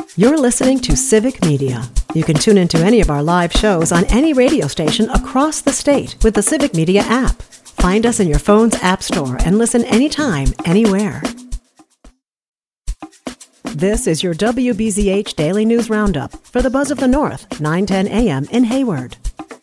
You're listening to Civic Media. You can tune into any of our live shows on any radio station across the state with the Civic Media app. Find us in your phone's app store and listen anytime, anywhere. This is your WBZH Daily News Roundup for the Buzz of the North, 9:10 a.m. in Hayward.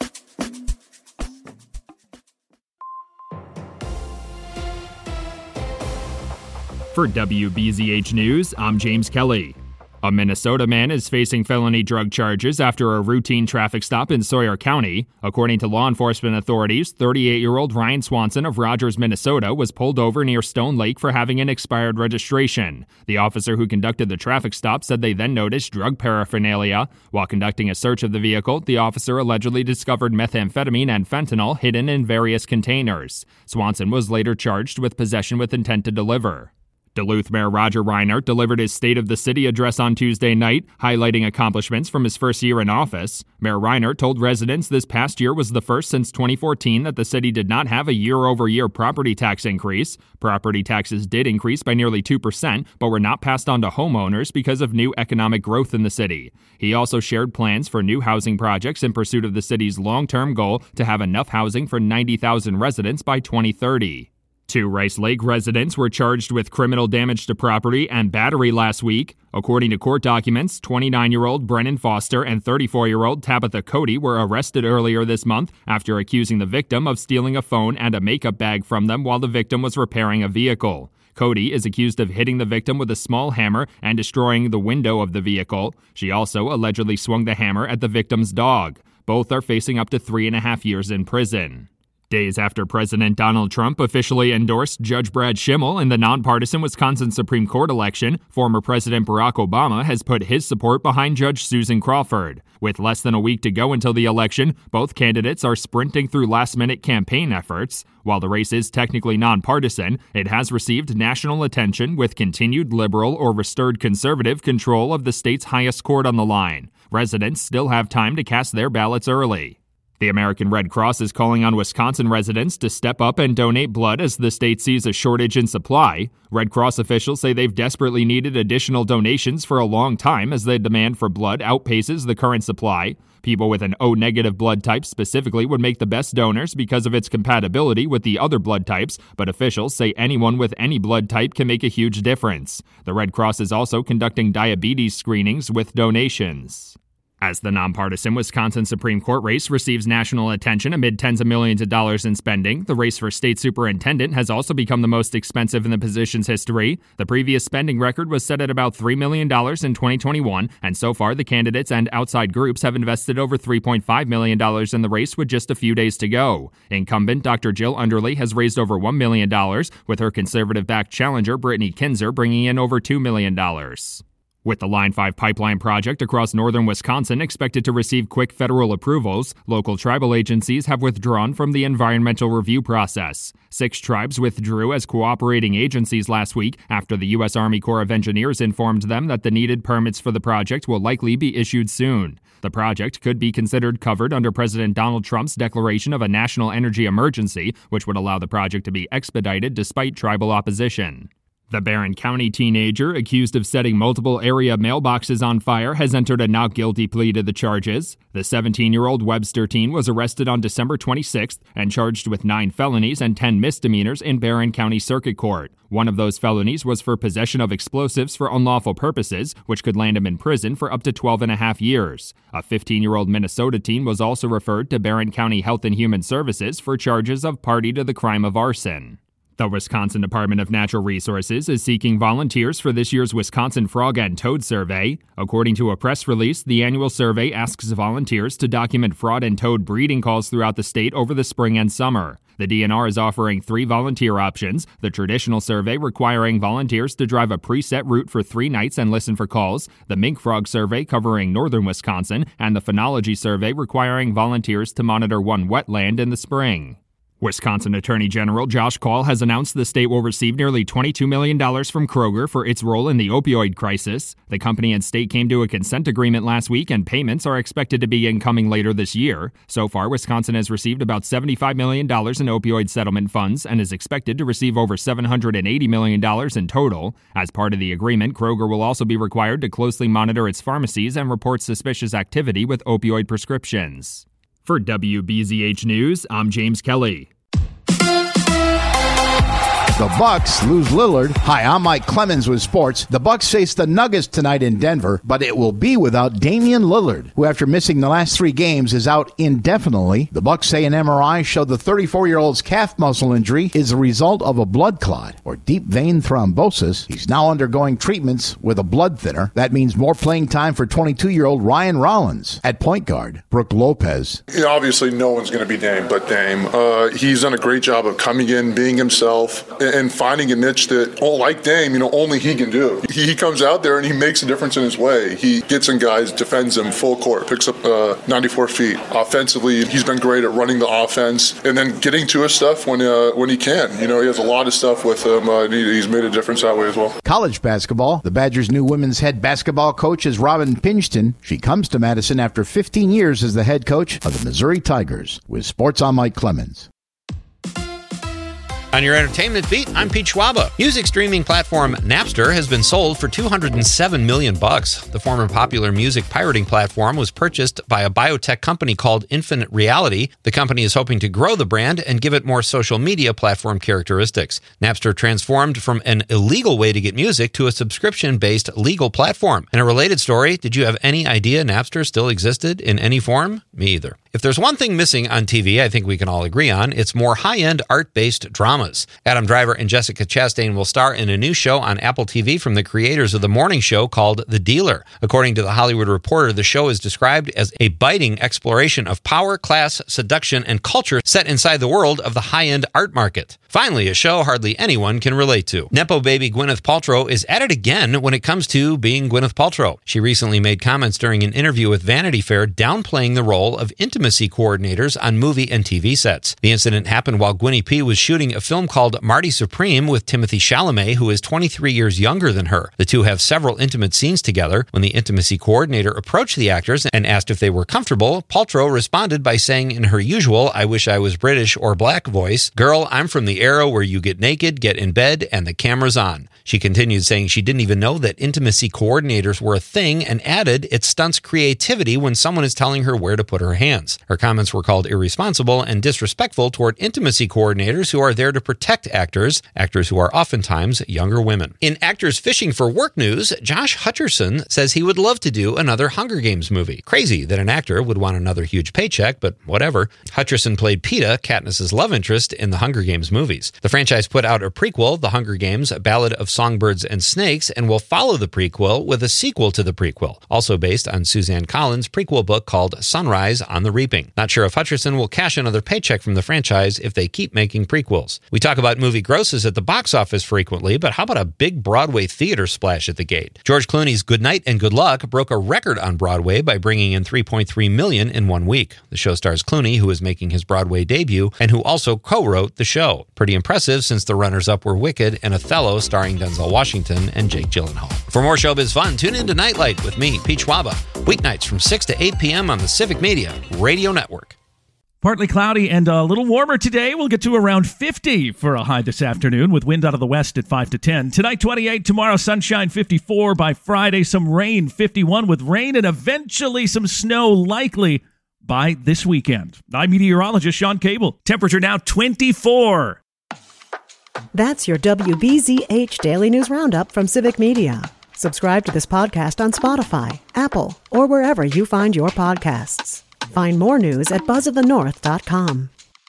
For WBZH News, I'm James Kelly. A Minnesota man is facing felony drug charges after a routine traffic stop in Sawyer County. According to law enforcement authorities, 38-year-old Ryan Swanson of Rogers, Minnesota, was pulled over near Stone Lake for having an expired registration. The officer who conducted the traffic stop said they then noticed drug paraphernalia. While conducting a search of the vehicle, the officer allegedly discovered methamphetamine and fentanyl hidden in various containers. Swanson was later charged with possession with intent to deliver. Duluth Mayor Roger Reinert delivered his State of the City address on Tuesday night, highlighting accomplishments from his first year in office. Mayor Reinert told residents this past year was the first since 2014 that the city did not have a year-over-year property tax increase. Property taxes did increase by nearly 2%, but were not passed on to homeowners because of new economic growth in the city. He also shared plans for new housing projects in pursuit of the city's long-term goal to have enough housing for 90,000 residents by 2030. Two Rice Lake residents were charged with criminal damage to property and battery last week. According to court documents, 29-year-old Brennan Foster and 34-year-old Tabitha Cody were arrested earlier this month after accusing the victim of stealing a phone and a makeup bag from them while the victim was repairing a vehicle. Cody is accused of hitting the victim with a small hammer and destroying the window of the vehicle. She also allegedly swung the hammer at the victim's dog. Both are facing up to 3.5 years in prison. Days after President Donald Trump officially endorsed Judge Brad Schimmel in the nonpartisan Wisconsin Supreme Court election, former President Barack Obama has put his support behind Judge Susan Crawford. With less than a week to go until the election, both candidates are sprinting through last-minute campaign efforts. While the race is technically nonpartisan, it has received national attention with continued liberal or restored conservative control of the state's highest court on the line. Residents still have time to cast their ballots early. The American Red Cross is calling on Wisconsin residents to step up and donate blood as the state sees a shortage in supply. Red Cross officials say they've desperately needed additional donations for a long time as the demand for blood outpaces the current supply. People with an O-negative blood type specifically would make the best donors because of its compatibility with the other blood types, but officials say anyone with any blood type can make a huge difference. The Red Cross is also conducting diabetes screenings with donations. As the nonpartisan Wisconsin Supreme Court race receives national attention amid tens of millions of dollars in spending, the race for state superintendent has also become the most expensive in the position's history. The previous spending record was set at about $3 million in 2021, and so far the candidates and outside groups have invested over $3.5 million in the race with just a few days to go. Incumbent Dr. Jill Underly has raised over $1 million, with her conservative-backed challenger Brittany Kinzer bringing in over $2 million. With the Line 5 pipeline project across northern Wisconsin expected to receive quick federal approvals, local tribal agencies have withdrawn from the environmental review process. 6 tribes withdrew as cooperating agencies last week after the U.S. Army Corps of Engineers informed them that the needed permits for the project will likely be issued soon. The project could be considered covered under President Donald Trump's declaration of a national energy emergency, which would allow the project to be expedited despite tribal opposition. The Barron County teenager, accused of setting multiple area mailboxes on fire, has entered a not guilty plea to the charges. The 17-year-old Webster teen was arrested on December 26th and charged with 9 felonies and 10 misdemeanors in Barron County Circuit Court. One of those felonies was for possession of explosives for unlawful purposes, which could land him in prison for up to 12.5 years. A 15-year-old Minnesota teen was also referred to Barron County Health and Human Services for charges of party to the crime of arson. The Wisconsin Department of Natural Resources is seeking volunteers for this year's Wisconsin Frog and Toad Survey. According to a press release, the annual survey asks volunteers to document frog and toad breeding calls throughout the state over the spring and summer. The DNR is offering 3 volunteer options: the traditional survey requiring volunteers to drive a preset route for 3 nights and listen for calls, the mink frog survey covering northern Wisconsin, and the phenology survey requiring volunteers to monitor one wetland in the spring. Wisconsin Attorney General Josh Kaul has announced the state will receive nearly $22 million from Kroger for its role in the opioid crisis. The company and state came to a consent agreement last week, and payments are expected to be incoming later this year. So far, Wisconsin has received about $75 million in opioid settlement funds and is expected to receive over $780 million in total. As part of the agreement, Kroger will also be required to closely monitor its pharmacies and report suspicious activity with opioid prescriptions. For WBZH News, I'm James Kelly. The Bucks lose Lillard. Hi, I'm Mike Clemens with sports. The Bucks face the Nuggets tonight in Denver, but it will be without Damian Lillard, who after missing the last 3 games is out indefinitely. The Bucks say an MRI showed the 34-year-old's calf muscle injury is a result of a blood clot or deep vein thrombosis. He's now undergoing treatments with a blood thinner. That means more playing time for 22-year-old Ryan Rollins. At point guard, Brooke Lopez. Obviously, no one's going to be Dame but Dame. He's done a great job of coming in, being himself, and finding a niche that, like Dame, only he can do. He comes out there and he makes a difference in his way. He gets in guys, defends them full court, picks up 94 feet. Offensively, he's been great at running the offense and then getting to his stuff when he can. He has a lot of stuff with him. He's made a difference that way as well. College basketball. The Badgers' new women's head basketball coach is Robin Pingeton. She comes to Madison after 15 years as the head coach of the Missouri Tigers. With sports, I'm Mike Clemens. On your entertainment beat, I'm Pete Schwaba. Music streaming platform Napster has been sold for $207 million. The former popular music pirating platform was purchased by a biotech company called Infinite Reality. The company is hoping to grow the brand and give it more social media platform characteristics. Napster transformed from an illegal way to get music to a subscription-based legal platform. In a related story, did you have any idea Napster still existed in any form? Me either. If there's one thing missing on TV, I think we can all agree on, it's more high-end art-based dramas. Adam Driver and Jessica Chastain will star in a new show on Apple TV from the creators of the morning show called The Dealer. According to The Hollywood Reporter, the show is described as a biting exploration of power, class, seduction, and culture set inside the world of the high-end art market. Finally, a show hardly anyone can relate to. Nepo baby Gwyneth Paltrow is at it again when it comes to being Gwyneth Paltrow. She recently made comments during an interview with Vanity Fair downplaying the role of intimacy coordinators on movie and TV sets. The incident happened while Gwynnie P was shooting a film called Marty Supreme with Timothée Chalamet, who is 23 years younger than her. The two have several intimate scenes together. When the intimacy coordinator approached the actors and asked if they were comfortable, Paltrow responded by saying in her usual "I wish I was British or black" voice, "Girl, I'm from the era where you get naked, get in bed, and the camera's on." She continued saying she didn't even know that intimacy coordinators were a thing and added it stunts creativity when someone is telling her where to put her hands. Her comments were called irresponsible and disrespectful toward intimacy coordinators who are there to protect actors who are oftentimes younger women. In actors fishing for work news, Josh Hutcherson says he would love to do another Hunger Games movie. Crazy that an actor would want another huge paycheck, but whatever. Hutcherson played Peeta, Katniss's love interest, in the Hunger Games movies. The franchise put out a prequel, The Hunger Games: A Ballad of Songbirds and Snakes, and will follow the prequel with a sequel to the prequel, also based on Suzanne Collins' prequel book called Sunrise on the Reaping. Not sure if Hutcherson will cash another paycheck from the franchise if they keep making prequels. We talk about movie grosses at the box office frequently, but how about a big Broadway theater splash at the gate? George Clooney's Good Night and Good Luck broke a record on Broadway by bringing in $3.3 million in 1 week. The show stars Clooney, who is making his Broadway debut and who also co-wrote the show. Pretty impressive since the runners-up were Wicked and Othello starring Denzel Washington and Jake Gyllenhaal. For more showbiz fun, tune in to Nightlight with me, Pete Schwaba, weeknights from 6 to 8 p.m. on the Civic Media Radio Network. Partly cloudy and a little warmer today. We'll get to around 50 for a high this afternoon with wind out of the west at 5 to 10. Tonight, 28. Tomorrow, sunshine, 54. By Friday, some rain, 51, with rain and eventually some snow likely by this weekend. I'm meteorologist Sean Cable. Temperature now 24. That's your WBZH Daily News Roundup from Civic Media. Subscribe to this podcast on Spotify, Apple, or wherever you find your podcasts. Find more news at buzzofthenorth.com.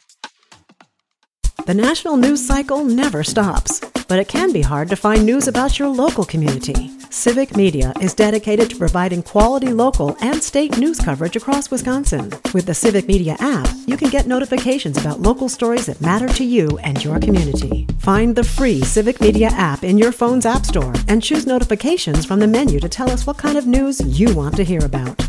The national news cycle never stops, but it can be hard to find news about your local community. Civic Media is dedicated to providing quality local and state news coverage across Wisconsin. With the Civic Media app, you can get notifications about local stories that matter to you and your community. Find the free Civic Media app in your phone's app store and choose notifications from the menu to tell us what kind of news you want to hear about.